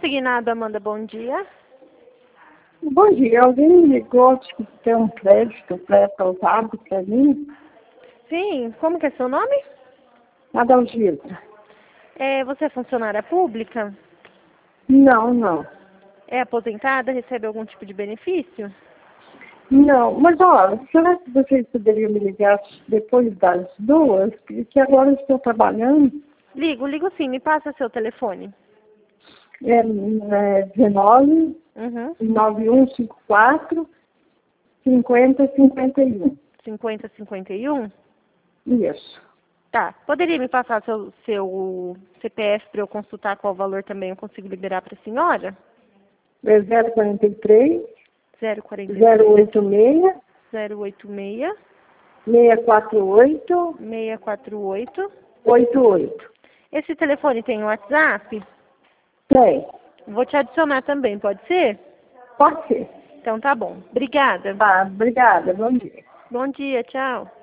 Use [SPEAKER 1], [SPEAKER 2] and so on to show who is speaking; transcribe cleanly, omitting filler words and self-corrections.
[SPEAKER 1] Consignado, Amanda, bom dia.
[SPEAKER 2] Bom dia, alguém me ligou que tem um crédito pré-aprovado para mim?
[SPEAKER 1] Sim, como que é seu nome?
[SPEAKER 2] Adalgisa.
[SPEAKER 1] Você é funcionária pública?
[SPEAKER 2] Não.
[SPEAKER 1] É aposentada? Recebe algum tipo de benefício?
[SPEAKER 2] Não, mas olha, será que vocês poderiam me ligar depois das 2? Porque agora eu estou trabalhando.
[SPEAKER 1] Ligo sim, me passa seu telefone.
[SPEAKER 2] É 19
[SPEAKER 1] Uhum.
[SPEAKER 2] 9154 5051.
[SPEAKER 1] 5051?
[SPEAKER 2] Isso.
[SPEAKER 1] Tá. Poderia me passar seu CPF para eu consultar qual valor também eu consigo liberar para a senhora?
[SPEAKER 2] É 043
[SPEAKER 1] 043
[SPEAKER 2] 086
[SPEAKER 1] 086
[SPEAKER 2] 648
[SPEAKER 1] 648.
[SPEAKER 2] 88.
[SPEAKER 1] Esse telefone tem WhatsApp?
[SPEAKER 2] Tem.
[SPEAKER 1] Vou te adicionar também, pode ser?
[SPEAKER 2] Pode ser.
[SPEAKER 1] Então tá bom. Obrigada.
[SPEAKER 2] Tá, obrigada. Bom dia.
[SPEAKER 1] Bom dia, tchau.